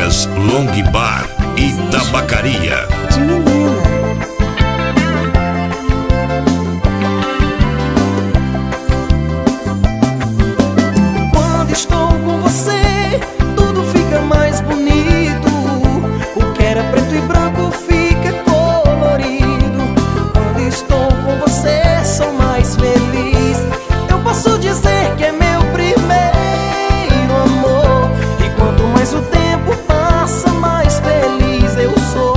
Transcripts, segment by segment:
Bebidas Long Bar e Tabacaria. De menina. Quando estou com você, tudo fica mais bonito. O que era preto e branco fica colorido. Quando estou com você, sou mais feliz. Eu posso dizer que é meu primeiro amor. E quanto mais o tempo passa, mais feliz eu sou.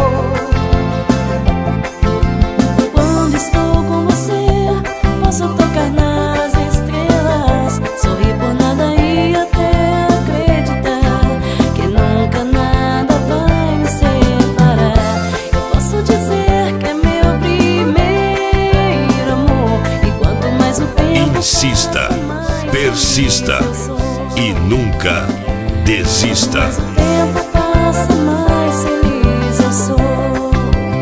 Quando estou com você, posso tocar nas estrelas, sorrir por nada e até acreditar que nunca nada vai me separar. Eu posso dizer que é meu primeiro amor. E quanto mais o tempo Insista, passa, mais persista feliz eu sou. e nunca desista. Mais o tempo passa, mais feliz eu sou.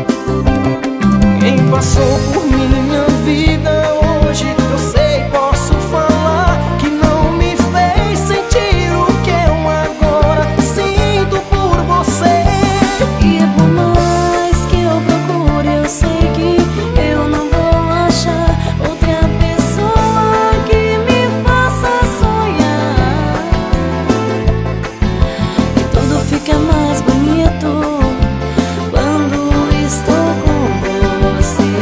Quem passou por minha vida hoje, eu sei, posso falar que não me fez sentir o que eu agora sinto por você. E por mais que eu procure, eu sei que eu não vou achar outra pessoa que me faça sonhar. E tudo fica mais bonito quando estou com você.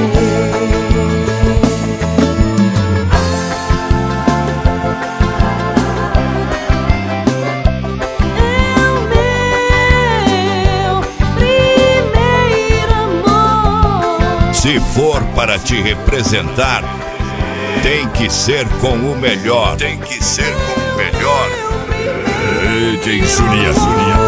É o meu primeiro amor. Se for para te representar, tem que ser com o melhor. Tem que ser com o melhor. DJ Zulia.